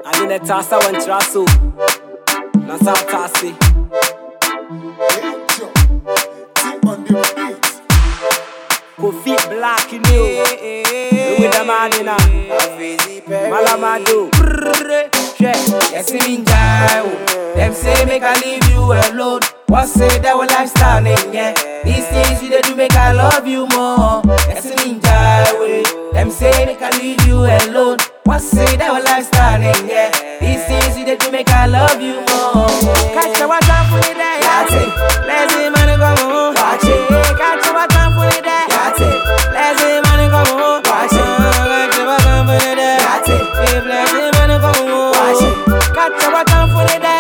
I didn't tassa when trasso. Nasa tassi. Kofi Black in you. With the man in a Malamado. Yes, in them say make I leave you alone. What say that our lifestyle ain't yeah. These things you they do make I love you more. Yes, in them say make I leave you alone. What say that our lifestyle ain't yeah. These things you they do make I love you more. Catch the what's up for the day. Let's see money come home. Catch the what's up for the day. Let's see money come home. Catch the what's up for the day. Let's see money come home. Catch the what's up for the day.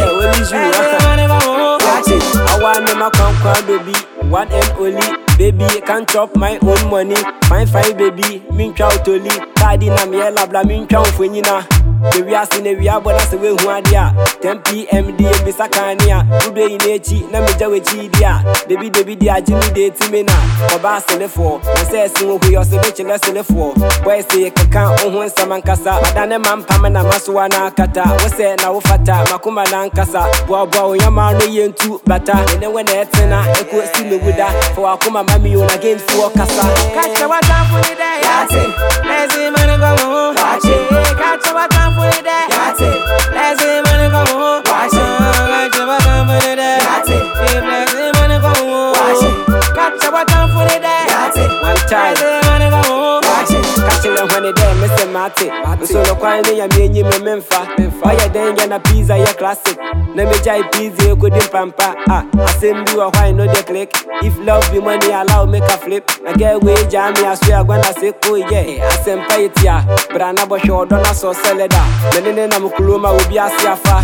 I want my crown baby, one and only. Baby, I can't chop my own money. Fine, baby, min chow toli. Tadi na miye labla min chow fwenyina. Baby, I see we are bona se we huadia. 10 PM di bisa kania. Ude inechi na meja we chi dia. Baby, dia jimi de timina. Oba selefo, na se sinwo hu yo se be chele selefo. Boy say kaka ohun saman kasa. Adane man pama na masuwa na kata. We say na wo fata makuma na nkasa. Boa o yama no yentu bata. Ene we na etena eko si me guda. For akuma mami on against for kasa. Catch what time for the day. Let's see money come home. Catch what time for the day. Let's see money come home. Catch what time for the day. Let's see money come home. Catch what time for the day. One time. Let's see money come home. Catching them when they there, Mr. Mate. So no kwani ya mienyi me memfa. Oya denga na pizza ya classic. Na me jai pizza yo kudin pampa. Assembly wa why no dey click. If love be money allow make a flip. Na get way jammy I swear gonna say oh yeah. Asempa itia. Brana bo show dona so seleda. Menene na mukuluma obi asiafa.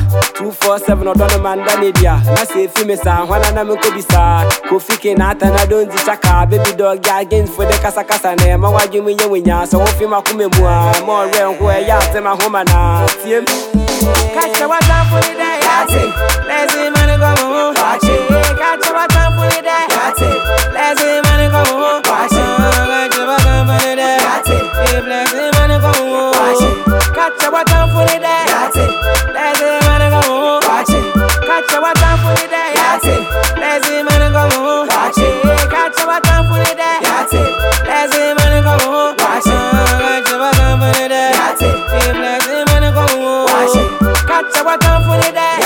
247 odona manda media. Na say fi me sa hwana na me kobisa. Kofi ke na ata na donzi chaka. Baby dog ya against for the kasa kasa na ma waju me nyawnya. So fi makume mua. Mo re nko e ya se ma homa na. Tiem. Catch what time for the day. Let's see money come home. Catch what time for the day. Let's see money come home. Catch what time for the day. Let's see money come home. Catch what time for the day. Let's see money come home. Catch what time for the day. Let's see money come home. Catch what time for the day. Let's see money come home. Catch what time for the day. Let's see money come home. Catch what time for the day.